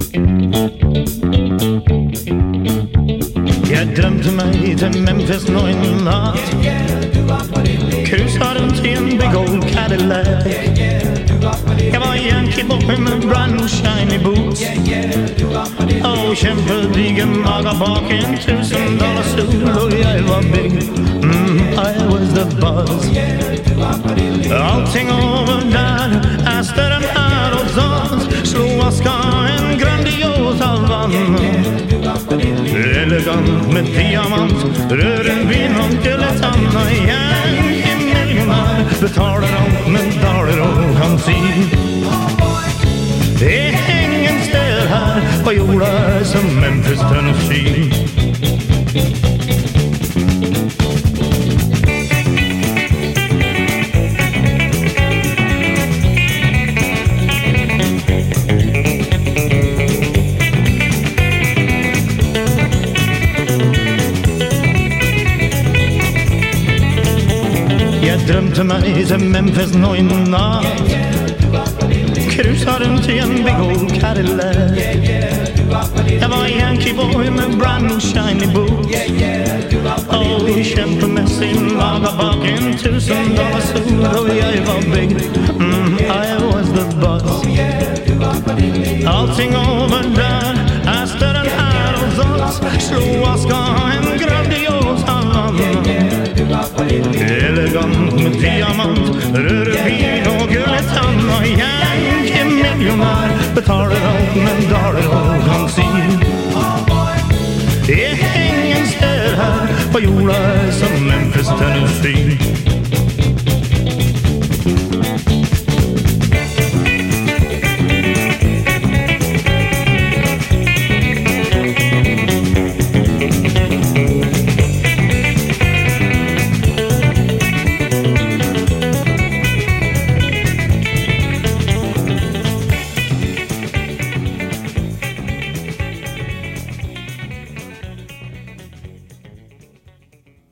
Jag drömde mig till Memphis någon natt, cruisade runt i en big old Cadillac. Jag var Yankee boy med brand new shiny boots, och kämpedigen maga bak en $1000 sol. Och jag var big, I was the buzz. Allting över där, Astor and Adolphs, slog aska en grandios Havanna. Elegant med diamant, rören och gulletanna. Yankee-miljonär, betalar allt med daler och kansin. Det är ingen ställ här på jordar som Memphis, Tennessee. Jag drömde mig till Memphis någon natt, cruisade runt i en big old Cadillac. Jag var Yankee boy med brand new shiny boots, och kämpa med sin maga bak en $1000 sol. Och jag var big, I was the buzz. Allting över där, Astor and Adolphs, slog aska en grandios Havanna. Elegant med diamant, rödvin och gulletanna. Yankee-miljonär, betalar allt med daler och kansin. Det är ingen ställ här på jordar som Memphis, Tennessee.